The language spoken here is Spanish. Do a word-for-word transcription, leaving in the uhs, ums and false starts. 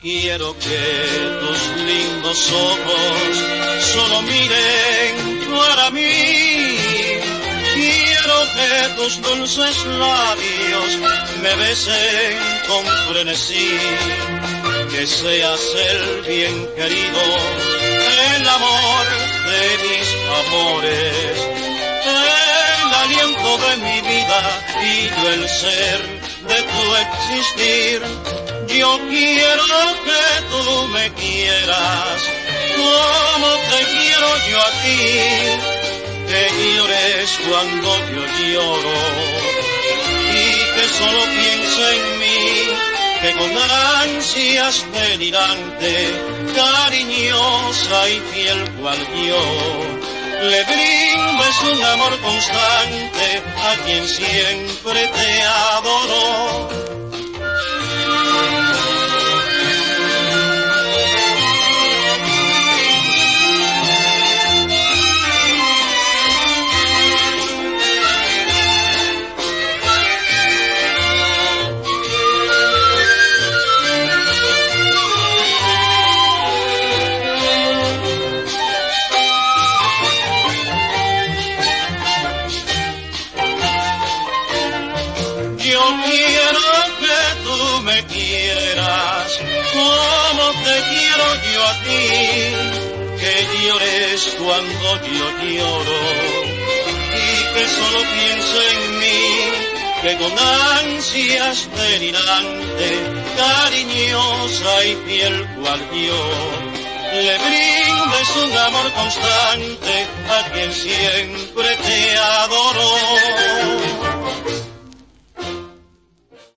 Quiero que tus lindos ojos solo miren para mí. Quiero que tus dulces labios me besen con frenesí. Que seas el bien querido, el amor de mis amores, el aliento de mi vida y yo el ser de tu existir. Yo quiero que tú me quieras como te quiero yo a ti, que llores cuando yo lloro y que solo piense en mí, que con ansias delirante, cariñosa y fiel cual yo, le brindes un amor constante a quien siempre te adoró. Como te quiero yo a ti, que llores cuando yo lloro y que solo piense en mí, que con ansias delirante, cariñosa y fiel cual yo, le brindes un amor constante a quien siempre te adoró.